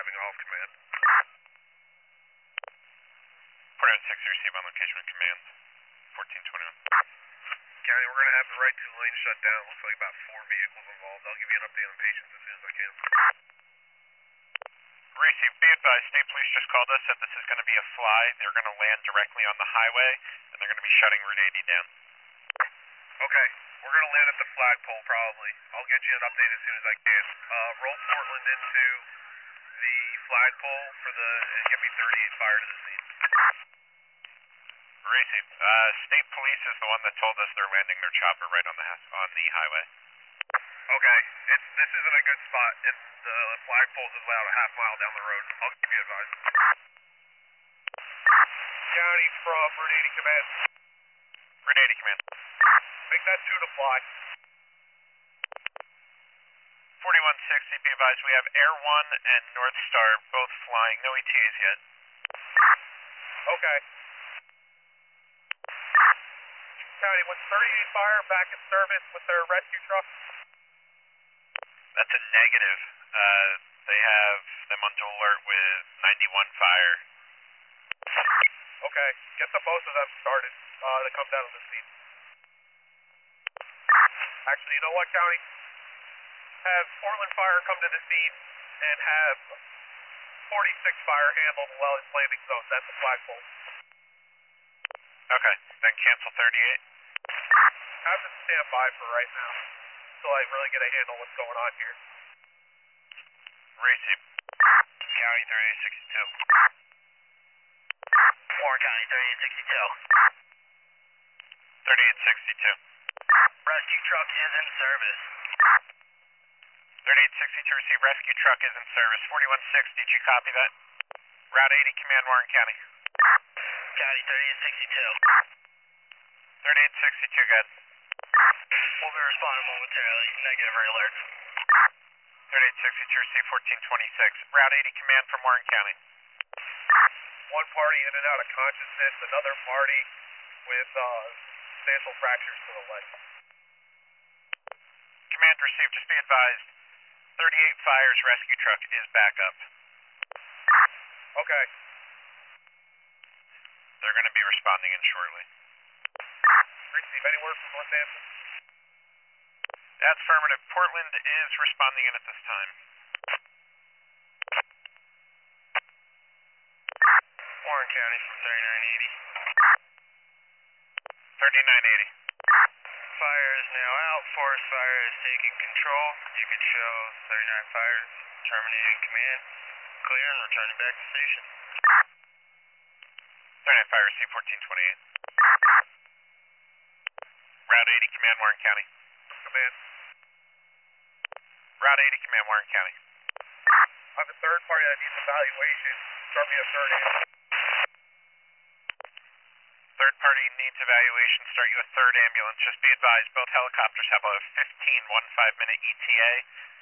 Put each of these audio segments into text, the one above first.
arriving off command. 4160, receive on location with command. 1421. County, we're going to have the right 2 lanes shut down. Looks like about 4 vehicles involved. I'll give you an update on patients as soon as I can. Receive, be advised, state police just called us, said this is going to be a fly. They're going to land directly on the highway, and they're going to be shutting Route 80 down. Okay, we're going to land at the flagpole probably. I'll get you an update as soon as I can. Roll Portland into the flagpole and give me 38 fire to the scene. Receive, state police is the one that told us they're landing their chopper right on the highway. Okay, this isn't a good spot. The flagpole's about a half mile down the road. I'll keep you advised. County from Route 80 command. Route 80 command. Make that 2 to fly. 4160, be advised, we have Air 1 and North Star both flying. No ETAs yet. Okay. County, was 38 fire back in service with their rescue truck? That's a negative. They have them on dual alert with 91 fire. Okay, get the both of them started to come down to the scene. Actually, you know what, County? Have Portland Fire come to the scene and have 46 Fire handle the Wells landing zone. That's the flagpole. Okay, then cancel 38. Have them stand by for right now until I really get a handle what's going on here. Receive. County 3862. Warren County 3862. 3862. Rescue truck is in service. 3862, receive, rescue truck is in service. 4160, did you copy that? Route 80, command Warren County. County 3862. 3862, good. We'll be responding momentarily. Negative alert. 3862, receive 1426. Route 80, command from Warren County. One party in and out of consciousness, another party with substantial fractures to the leg. Command received, just be advised, 38 Fire's rescue truck is back up. Okay. They're going to be responding in shortly. Receive, any word from Northampton? That's affirmative. Portland is responding in at this time. Warren County from 3980. 3980. Fire is now out. Forest Fire is taking control. You can show 39 Fire terminating command. Clear and returning back to station. 39 Fire, receive 1428. Route 80, command Warren County. Command. Route 80, command Warren County. I have a third party that needs evaluation. Start me a third ambulance. Third party needs evaluation. Start you a third ambulance. Just be advised, both helicopters have a 15-minute ETA.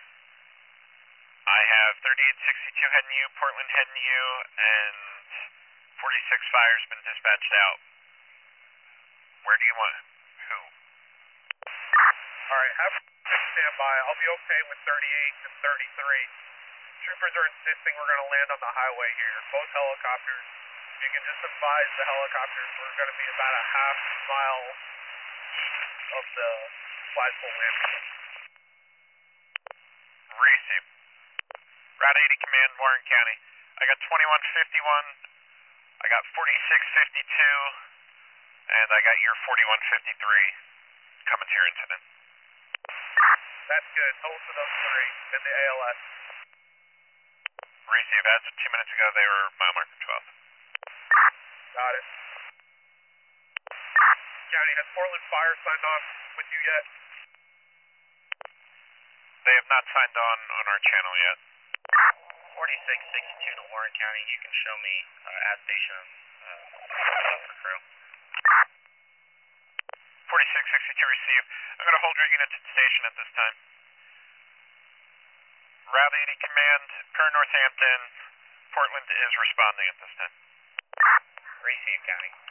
I have 3862 heading you, Portland heading you, and 46 Fire's been dispatched out. Where do you want? Who? Alright, have stand by. I'll be okay with 38 and 33. Troopers are insisting we're going to land on the highway here. Both helicopters. You can just advise the helicopters we're going to be about a half mile east of the flagpole landing. Receive. Route 80 command, Warren County. I got 2151, I got 4652, and I got your 4153 coming to your incident. That's good. Total to those three and the ALS. Receive. As of 2 minutes ago, they were mile marker 12. Got it. County, has Portland Fire signed on with you yet? They have not signed on our channel yet. 4662 to Warren County. You can show me at station for crew. 4662 receive. I'm going to hold your unit at station at this time. Route 80 command, per Northampton, Portland is responding at this time. Receive, County.